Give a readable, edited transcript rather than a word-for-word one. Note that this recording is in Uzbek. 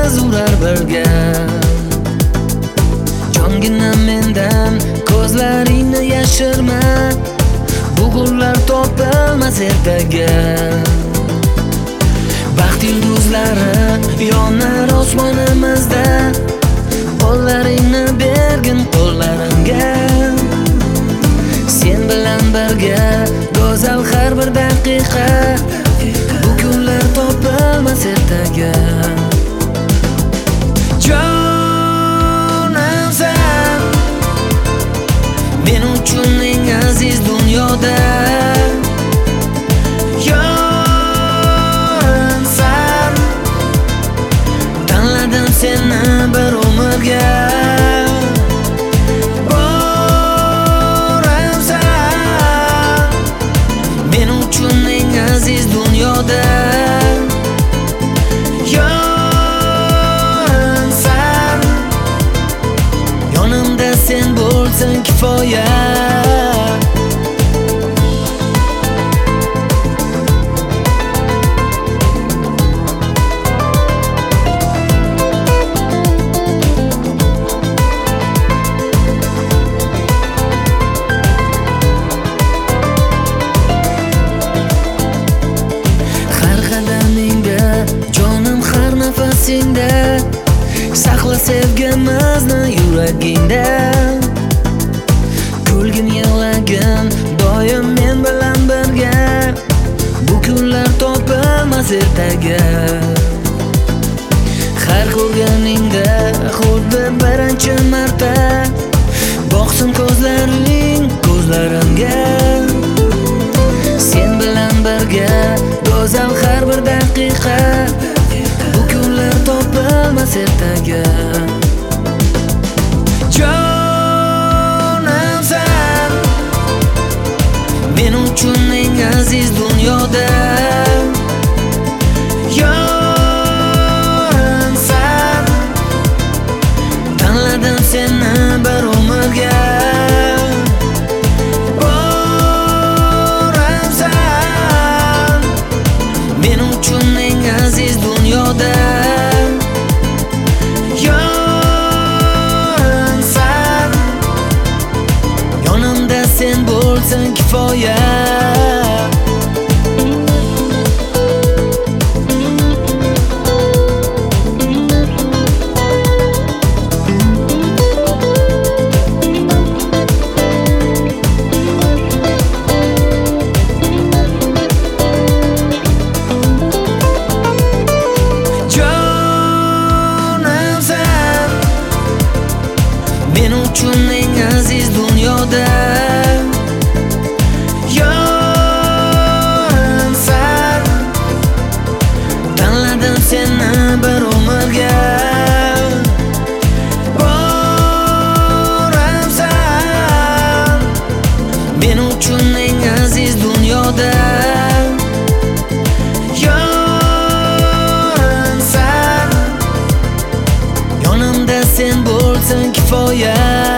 biz urar birga. Jongina mendan ko'zlaringni yashirma, bugunlar topilmas ertaga. Baxt yulduzlari yonar osmonimizda, qo'llaringni bergin qo'llarimga. Sen bilan birga go'zal har bir daqiqa, bu kunlar topilmas ertaga. Jonimsan, men uchun eng aziz dunyoda. Yorimsan, tanladim seni bir umrga. Aziz dunyoda yorimsan, yonimda sen bo'lsang kifoya. Saqla sevgimizni yuragingda. Kulgin yig'lagin doim men bilan birga, bu kunlar topilmas ertaga. Har ko'rganingda xuddi birinchi marta boqsin ko'zlaring ko'zlarimga. Sen bilan birga go'zal har bir daqiqa, bu kunlar topilmas ertaga. Jonimsan, men uchun eng aziz dunyoda. Yorimsan, tanladim seni bir umrga. Borimsan, men uchun eng aziz dunyoda. Yorimsan, yonimda sen bo'lsang kifoya. Men uchun eng aziz dunyoda. Yorimsan, tanladim seni bir umrga. Borimsan, men uchun eng aziz dunyoda. Yorimsan, yonimda sen bo'lsang kifoya.